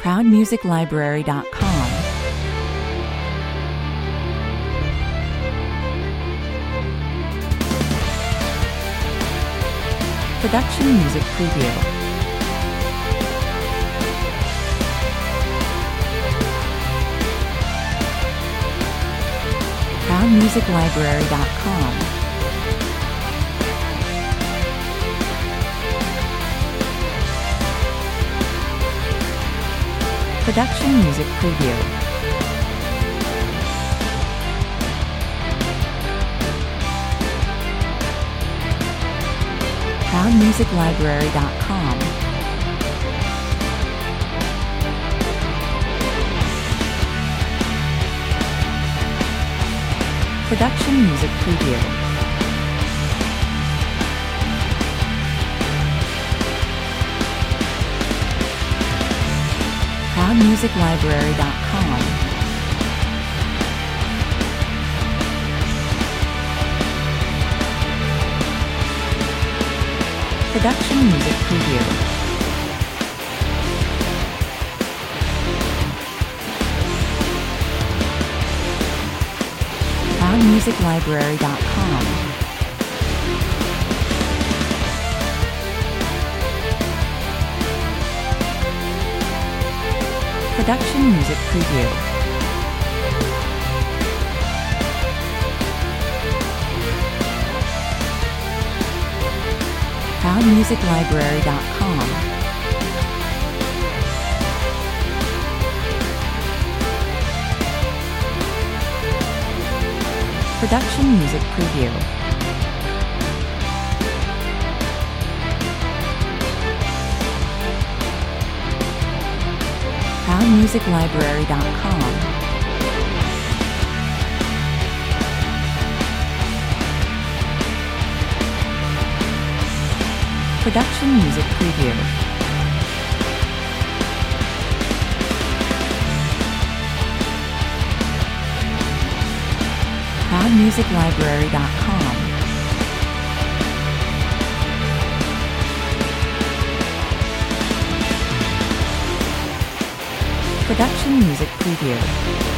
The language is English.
ProudMusicLibrary.com. Production Music Preview. ProudMusicLibrary.com. Production Music Preview. ProudMusicLibrary.com. Production Music Preview. ProudMusicLibrary.com. Production Music Preview. ProudMusicLibrary.com. Production Music Preview. ProudMusicLibrary.com. Production Music Preview. ProudMusicLibrary.com. Production Music Preview. ProudMusicLibrary.com. Production Music Preview.